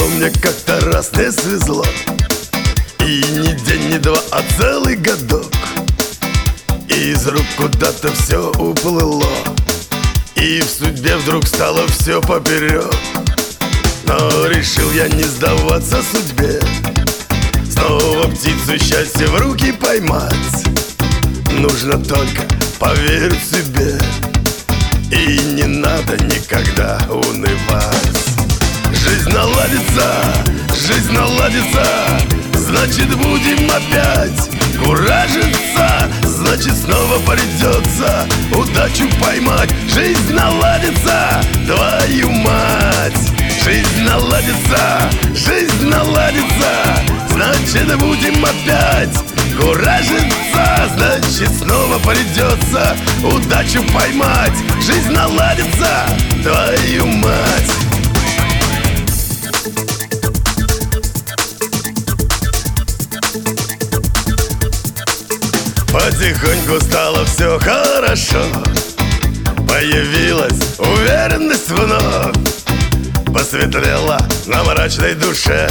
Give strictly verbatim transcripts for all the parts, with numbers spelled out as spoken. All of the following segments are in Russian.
повезло, мне как-то раз не свезло. И не день, не два, а целый годок. И из рук куда-то все уплыло, и в судьбе вдруг стало все поперек. Но решил я не сдаваться судьбе, снова птицу счастья в руки поймать. Нужно только поверить себе, и не надо никогда унывать. Жизнь наладится, жизнь наладится, значит будем опять куражиться, значит снова придется удачу поймать. Жизнь наладится, твою мать. Жизнь наладится, жизнь наладится, значит будем опять куражиться, значит снова придется удачу поймать. Жизнь наладится, твою мать. Потихоньку стало все хорошо, появилась уверенность вновь, посветлела на мрачной душе,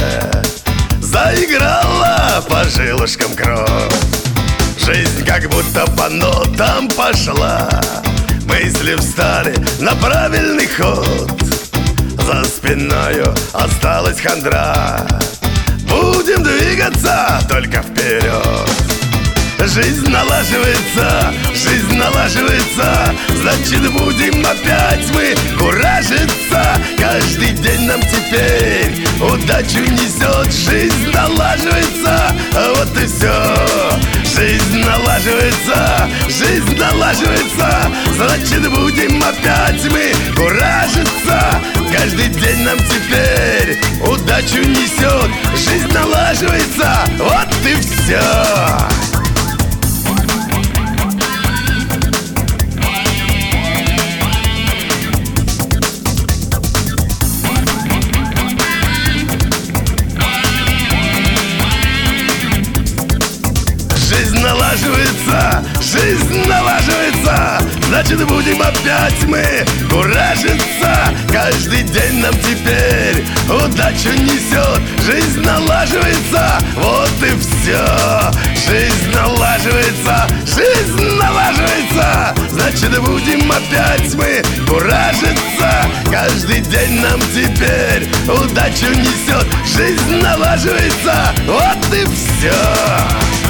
заиграла по жилушкам кровь. Жизнь как будто по нотам пошла, мысли встали на правильный ход. За спиною осталась хандра, будем двигаться только вперед. Жизнь налаживается, жизнь налаживается, значит будем опять мы куражиться. Каждый день нам теперь удачу несет. Жизнь налаживается, вот и все. Жизнь налаживается, жизнь налаживается, значит будем опять мы куражиться. Каждый день нам теперь удачу несет. Жизнь налаживается, вот и все. Жизнь налаживается, жизнь налаживается, значит будем опять мы куражиться. Каждый день нам теперь удачу несет. Жизнь налаживается, вот и все. Жизнь налаживается, жизнь налаживается, значит будем опять мы куражиться. Каждый день нам теперь удачу несет. Жизнь налаживается, вот и все.